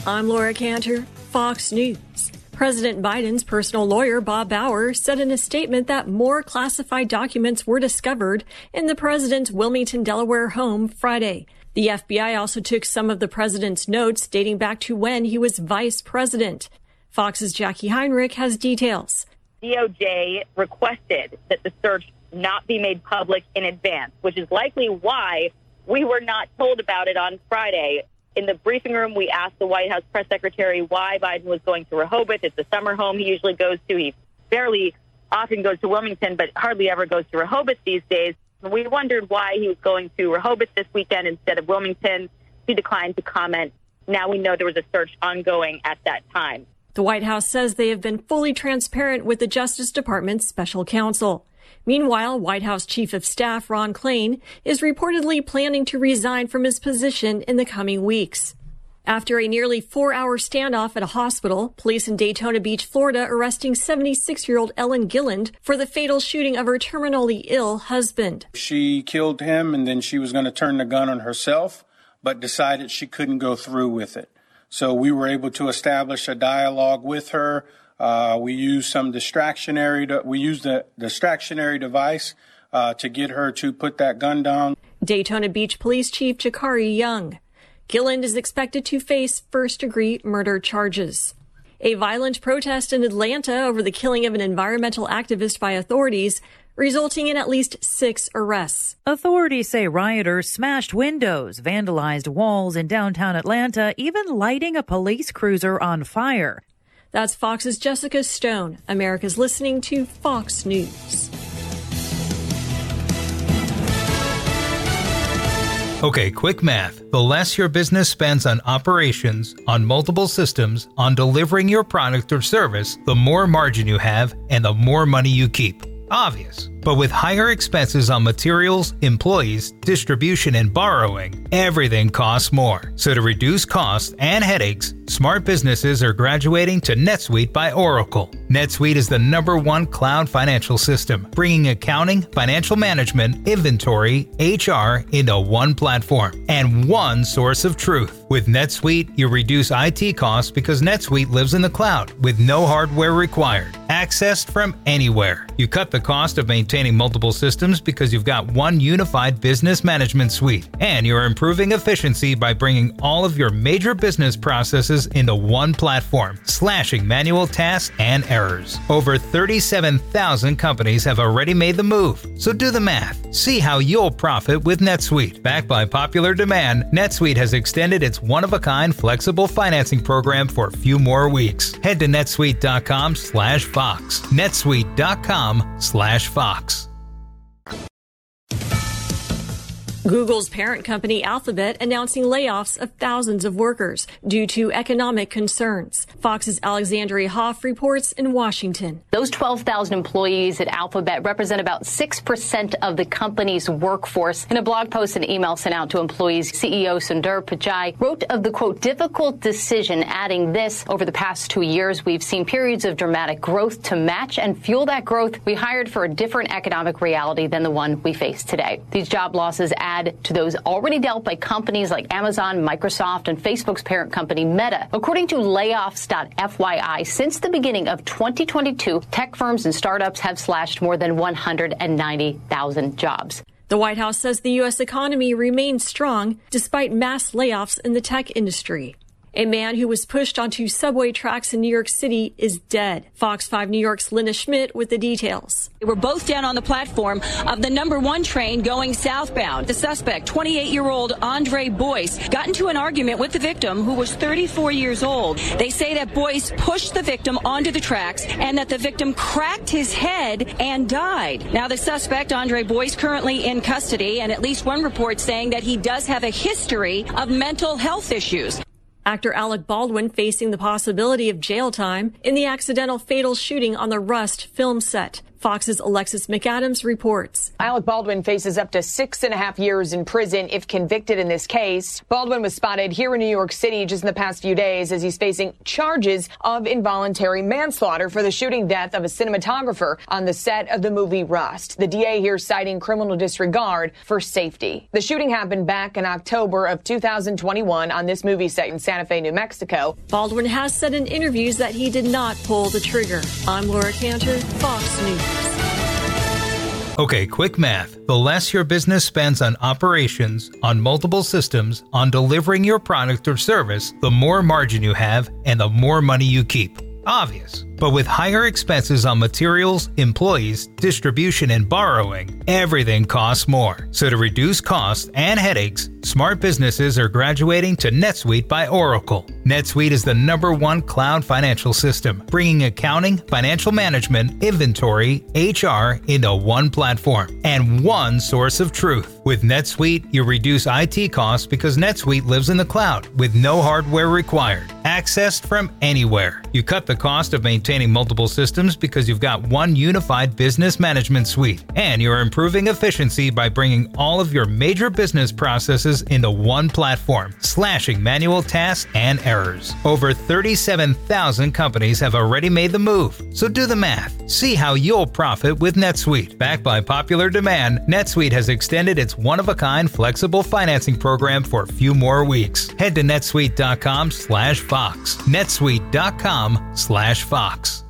I'm Laura Cantor, Fox News. President Biden's personal lawyer, Bob Bauer, said in a statement that more classified documents were discovered in the president's Wilmington, Delaware home Friday. The FBI also took some of the president's notes dating back to when he was vice president. Fox's Jackie Heinrich has details. DOJ requested that the search not be made public in advance, which is likely why we were not told about it on Friday. In the briefing room, we asked the White House press secretary why Biden was going to Rehoboth. It's the summer home he usually goes to. He fairly often goes to Wilmington, but hardly ever goes to Rehoboth these days. We wondered why he was going to Rehoboth this weekend instead of Wilmington. He declined to comment. Now we know there was a search ongoing at that time. The White House says they have been fully transparent with the Justice Department's special counsel. Meanwhile, White House Chief of Staff Ron Klain is reportedly planning to resign from his position in the coming weeks. After a nearly 4-hour standoff at a hospital, police in Daytona Beach, Florida, arresting 76-year-old Ellen Gilland for the fatal shooting of her terminally ill husband. She killed him, and then she was going to turn the gun on herself, but decided she couldn't go through with it. So we were able to establish a dialogue with her. We used the distractionary device to get her to put that gun down. Daytona Beach Police Chief Jakari Young. Gilland is expected to face first-degree murder charges. A violent protest in Atlanta over the killing of an environmental activist by authorities, resulting in at least 6 arrests. Authorities say rioters smashed windows, vandalized walls in downtown Atlanta, even lighting a police cruiser on fire. That's Fox's Jessica Stone. America's listening to Fox News. Okay, quick math. The less your business spends on operations, on multiple systems, on delivering your product or service, the more margin you have and the more money you keep. Obvious. But with higher expenses on materials, employees, distribution, and borrowing, everything costs more. So to reduce costs and headaches, smart businesses are graduating to NetSuite by Oracle. NetSuite is the #1 cloud financial system, bringing accounting, financial management, inventory, HR into one platform and one source of truth. With NetSuite, you reduce IT costs because NetSuite lives in the cloud with no hardware required, accessed from anywhere. You cut the cost of maintaining multiple systems because you've got one unified business management suite, and you're improving efficiency by bringing all of your major business processes into one platform, slashing manual tasks and errors. Over 37,000 companies have already made the move, so do the math. See how you'll profit with NetSuite. Backed by popular demand, NetSuite has extended its one-of-a-kind flexible financing program for a few more weeks. Head to netsuite.com/Fox. netsuite.com/Fox. Google's parent company Alphabet announcing layoffs of thousands of workers due to economic concerns. Fox's Alexandria Hoff reports in Washington. Those 12,000 employees at Alphabet represent about 6% of the company's workforce. In a blog post and email sent out to employees, CEO Sundar Pichai wrote of the, quote, difficult decision, adding this: over the past 2 years, we've seen periods of dramatic growth. To match and fuel that growth, we hired for a different economic reality than the one we face today. These job losses add to those already dealt by companies like Amazon, Microsoft, and Facebook's parent company Meta. According to layoffs.fyi, since the beginning of 2022, tech firms and startups have slashed more than 190,000 jobs. The White House says the U.S. economy remains strong despite mass layoffs in the tech industry. A man who was pushed onto subway tracks in New York City is dead. Fox 5 New York's Linda Schmidt with the details. They were both down on the platform of the #1 train going southbound. The suspect, 28-year-old Andre Boyce, got into an argument with the victim, who was 34 years old. They say that Boyce pushed the victim onto the tracks and that the victim cracked his head and died. Now, the suspect, Andre Boyce, currently in custody, and at least one report saying that he does have a history of mental health issues. Actor Alec Baldwin facing the possibility of jail time in the accidental fatal shooting on the Rust film set. Fox's Alexis McAdams reports. Alec Baldwin faces up to 6.5 years in prison if convicted in this case. Baldwin was spotted here in New York City just in the past few days as he's facing charges of involuntary manslaughter for the shooting death of a cinematographer on the set of the movie Rust. The DA here citing criminal disregard for safety. The shooting happened back in October of 2021 on this movie set in Santa Fe, New Mexico. Baldwin has said in interviews that he did not pull the trigger. I'm Laura Cantor, Fox News. Okay, quick math. The less your business spends on operations, on multiple systems, on delivering your product or service, the more margin you have and the more money you keep. Obvious. But with higher expenses on materials, employees, distribution, and borrowing, everything costs more. So to reduce costs and headaches, smart businesses are graduating to NetSuite by Oracle. NetSuite is the #1 cloud financial system, bringing accounting, financial management, inventory, HR into one platform and one source of truth. With NetSuite, you reduce IT costs because NetSuite lives in the cloud with no hardware required, accessed from anywhere. You cut the cost of maintaining multiple systems because you've got one unified business management suite, and you're improving efficiency by bringing all of your major business processes into one platform, slashing manual tasks and errors. Over 37,000 companies have already made the move, so do the math. See how you'll profit with NetSuite. Backed by popular demand, NetSuite has extended its one-of-a-kind flexible financing program for a few more weeks. Head to netsuite.com/Fox. netsuite.com/Fox.